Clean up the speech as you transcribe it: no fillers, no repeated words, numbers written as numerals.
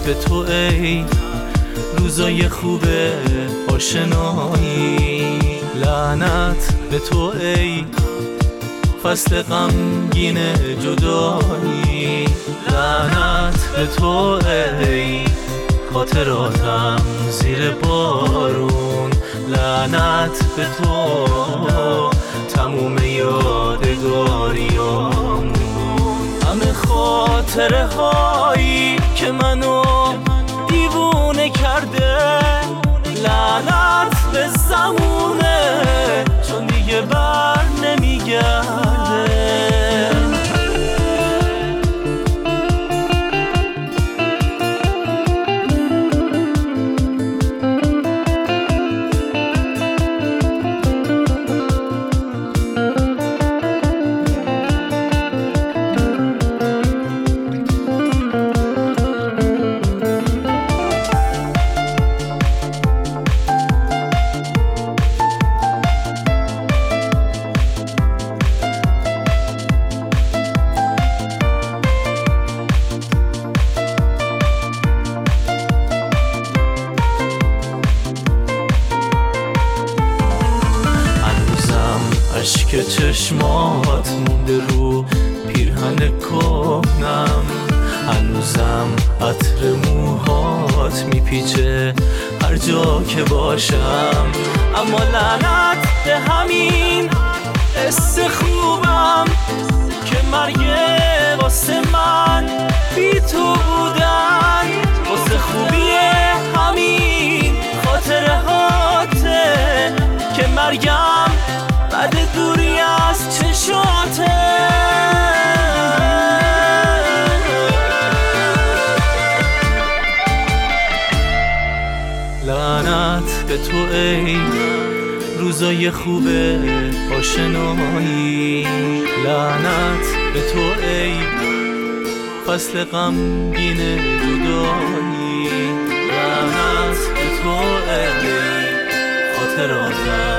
به تو ای روزای خوب آشنایی، لعنت به تو ای فصل غمگین جدایی، لعنت به تو ای خاطراتم زیر بارون، لعنت به تو تموم یادگاریامون، همه خاطره هایی که منو دیوونه کرده، لعنت به زمونه چون دیگه بر نمیگرده. عشق چشمات مونده رو پیرهن کهنم، هنوزم عطر موهات میپیچه هر جا که باشم، اما لعنت به همین حس خوبم که مرگ واسه من بی تو بودن، واسه خوبی همین خاطره هاته که مرگم بعد دوری از چشاته. لعنت به تو ای روزای خوب آشنایی، لعنت به تو ای فصل غمگین جدایی، لعنت به تو ای خاطراتم